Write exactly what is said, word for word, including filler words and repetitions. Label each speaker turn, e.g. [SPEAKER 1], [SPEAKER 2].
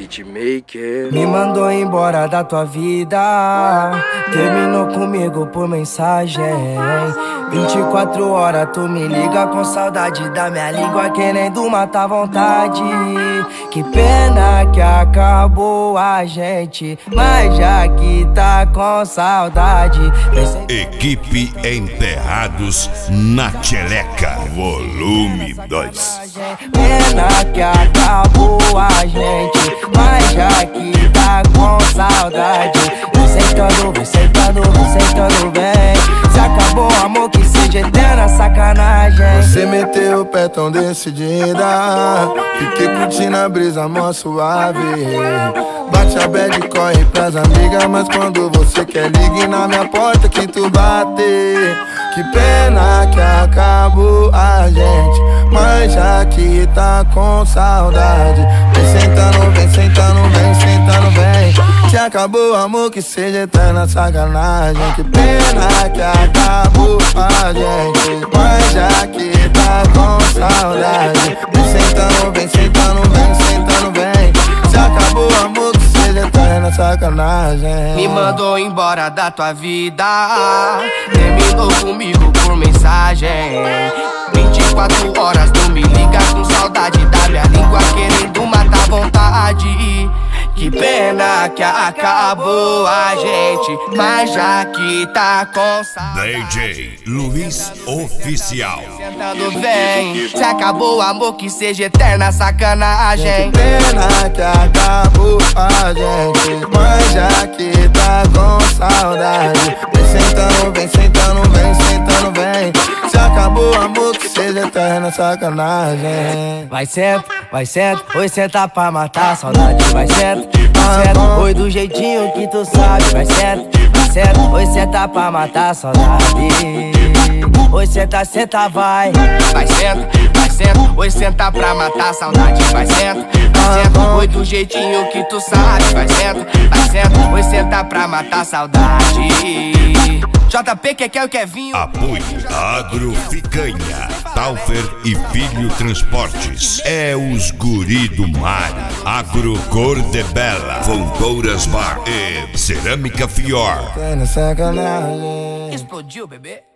[SPEAKER 1] Beatmaker.
[SPEAKER 2] Me mandou embora da tua vida, terminou comigo por mensagem. Vinte e quatro horas tu me liga com saudade da minha língua, querendo matar vontade. Que pena que acabou a gente, mas já que tá com saudade.
[SPEAKER 3] Equipe Enterrados na Tcheleca, volume dois.
[SPEAKER 2] Pena que acabou a gente, mas já que tá com saudade. Vem sentando, vem sentando, vem sentando, vem. Se acabou o amor, que seja eterna sacanagem.
[SPEAKER 4] Você meteu o pé tão decidida, fiquei curtindo a brisa mó suave. Bate a bad, corre pras amigas, mas quando você quer, ligue na minha porta que tu bate. Que pena que acabou a gente, mas já que tá com saudade. Vem sentando, vem sentando, vem sentando, vem. Se acabou o amor, que seja eterna sacanagem. Que pena que acabou a gente, mas já que tá com saudade. Vem sentando, vem sentando, vem sentando, vem. Se acabou o amor, que seja eterna sacanagem.
[SPEAKER 2] Me mandou embora da tua vida, terminou comigo por mensagem. Vinte e quatro horas tu me liga com saudade da minha língua, querendo matar vontade. Que pena que acabou a gente, mas já que tá com saudade.
[SPEAKER 3] D J Luiz Oficial.
[SPEAKER 2] Sentando vem, se acabou o amor, que seja eterna sacanagem.
[SPEAKER 4] Que pena que acabou a gente, mas já que tá com saudade. Vem sentando, vem sentando, vem sentando, vem. Se acabou o amor, que seja eterna sacanagem.
[SPEAKER 2] Vai senta, vai senta, oi senta pra matar a saudade. Vai senta, vai senta, oi do jeitinho que tu sabe. Vai senta, vai senta, oi senta pra matar a saudade. Oi senta, senta, vai. Vai senta, vai senta, oi senta pra matar a saudade. Vai senta, vai senta, oi do jeitinho que tu sabe. Vai senta, vai senta, oi senta pra matar a saudade. J P, que quer o Kevinho.
[SPEAKER 3] Apoio Agroficanha, Taufer e Filho Transportes. É os guri do mar. Agro Cor de Bela, Vontouras Bar e Cerâmica Fior.
[SPEAKER 4] Eterna sacanagem.
[SPEAKER 2] Explodiu, bebê.